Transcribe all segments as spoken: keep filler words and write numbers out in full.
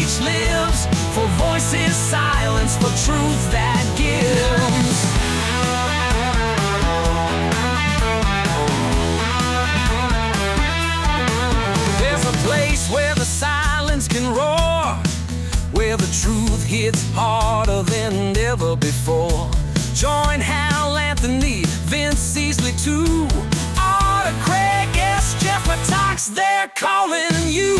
speech lives, for voices silence, for truth that gives. There's a place where the silence can roar, where the truth hits harder than ever before. Join Hal Anthony, Vince Easley too, Arthur Craig, S. Jeffrey Talks, they're calling you.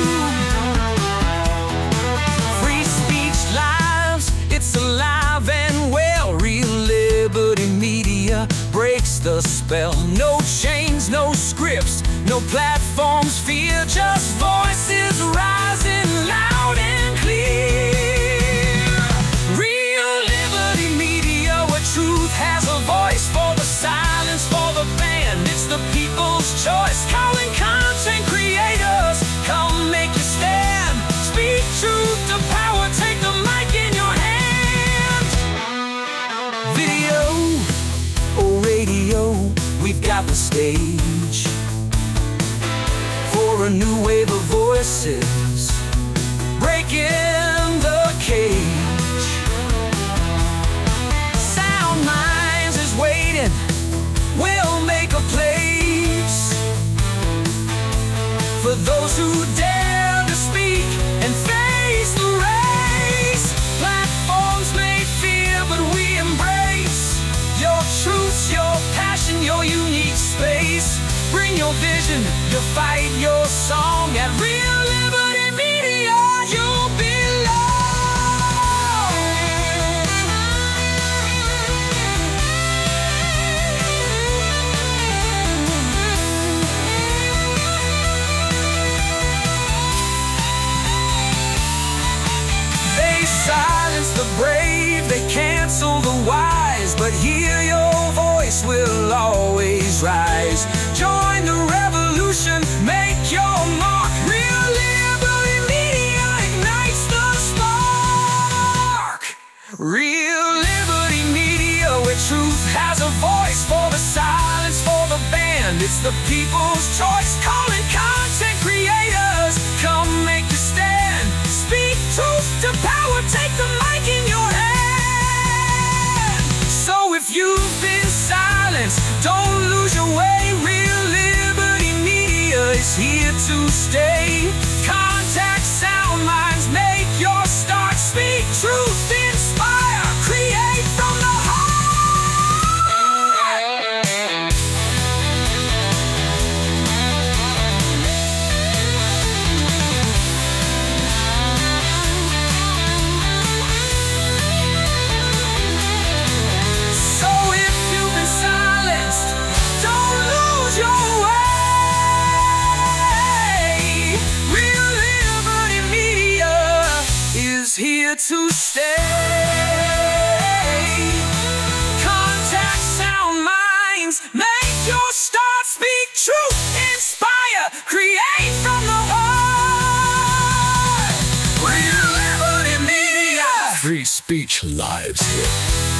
Free speech lives, it's alive and well. Real Liberty Media breaks the spell. No chains, no scripts, no platforms fear, just voices rising loud and clear. Real Liberty Media, where truth has a voice, for the silence, for the band, it's the people's choice. Calling content creators, come make your stand. Speak truth to power, take the mic in your hand. Video or radio, we've got the stage for a new wave of voices, breaking the cage. Sound Minds is waiting, we'll make a place for those who dare to speak and face the race. Platforms may fear, but we embrace your truth, your passion, your unique space. Bring your vision, your fight, your song. At Real Liberty Media, you'll belong. They silence the brave, they cancel the wise, but here your voice will always rise. Join the revolution, make your mark. Real Liberty Media ignites the spark. Real Liberty Media, where truth has a voice, for the silence, for the band, it's the people's choice. Calling content creators, come make your stand. Speak truth to power, take the mic in your hand. So if you've been silenced, don't lose your way. Real Liberty Media is here to stay. Contact Sound Minds, make your start. Speak truth, inspire, create from the heart. So if you've been silenced, don't lose your way. Real Liberty Media is here to stay. Contact Sound Minds, make your start. Speak truth, inspire, create from the heart. Real Liberty Media, free speech lives here.